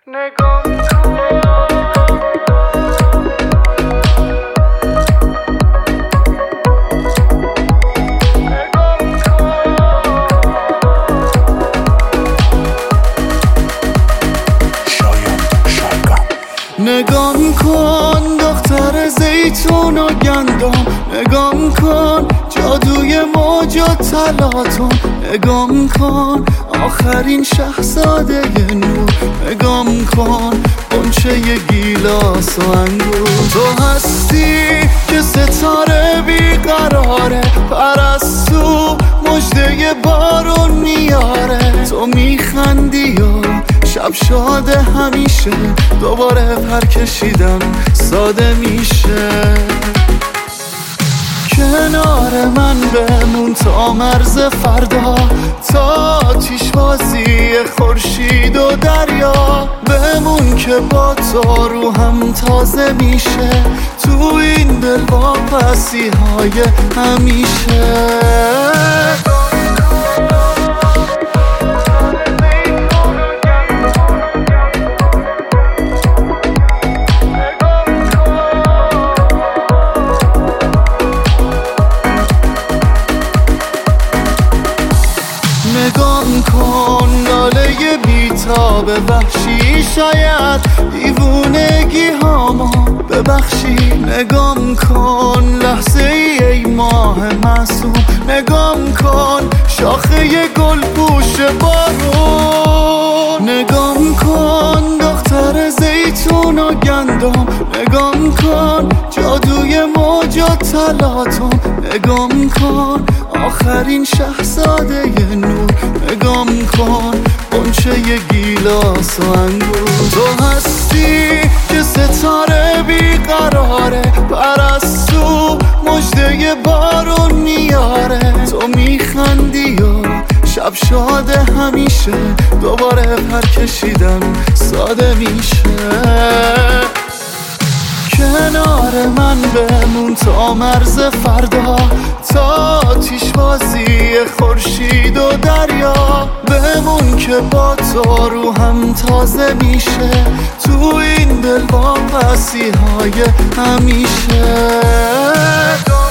نگام کن دختر زیتون و گندم، نگام کن جادوی موج و تلاطم، نگام کن آخرین شهزاده نور، نگام کن غنچه گیلاس و انگور. تو هستی که ستاره بیقراره، پرستو مژده بارون میاره. تو میخندی و شب شاده همیشه، دوباره پر کشیدم ساده میشه. کنار من بمون تا مرز فردا، تا آتیش‌بازی خورشید و دریا. بمون که با تو روحم تازه میشه، تو این دل واپسی های همیشه. نگام کن لاله بیتاب وحشی، شاید دیوونگی هامو ببخشی. نگام کن لحظه ای ماه معصوم، نگام کن شاخه گل پوش بارون. نگام کن دختر زیتون و گندم، نگام کن جادوی موج و تلاطم، نگام کن آخرین شهزاده نور، نگام کن غنچه گیلاس و انگور. تو هستی که ستاره بیقراره، پرستو مژده بارون میاره. تو میخندی و شب شاده همیشه، دوباره پر کشیدم ساده میشه. کنار من بمون تا مرز فردا، تا آتیش‌بازی خورشید و دریا. بمون که با تو روحم تازه میشه، تو این دل واپسی های همیشه.